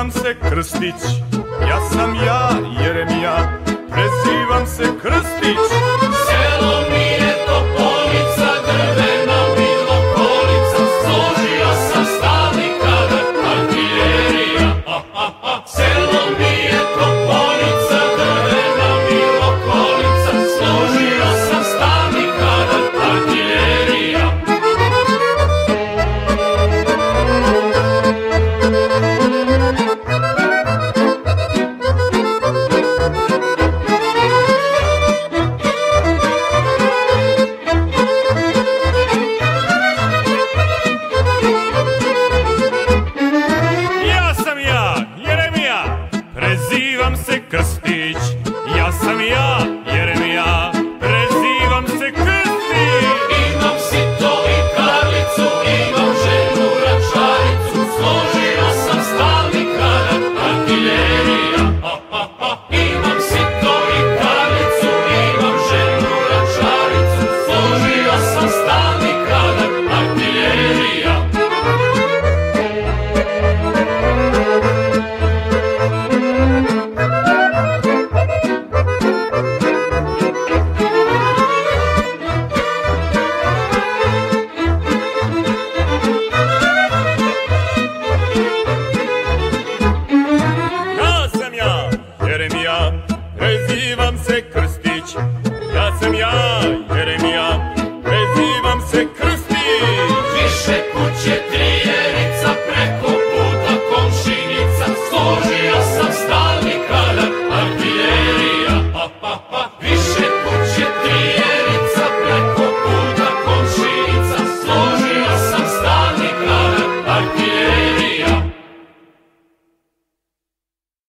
Prezivam se Krstić, ja sam ja, Jeremija. Prezivam se Krstić. Selo mi je Topolica, drvena milokolica, složio sam stalni kadar, artiljerija. Selo mi je Topolica, drvena milokolica, složio sam stalni kadar, artiljerija. Prezivam se Krstić, ja sam ja, Jeremija. Prezivam se Krstić. Imam sito i karlicu, imam ženu račaricu, složio sam stalni kadar, artiljerija. Imam sito i karlicu, imam ženu račaricu, složio sam stalni kadar, artiljerija. Jeremija, prezivam se Krstić, ja sam ja, Jeremija, prezivam se Krstić. Više kuće Trijerica, preko puta komšinica, složio sam stalni kadar, artiljerija.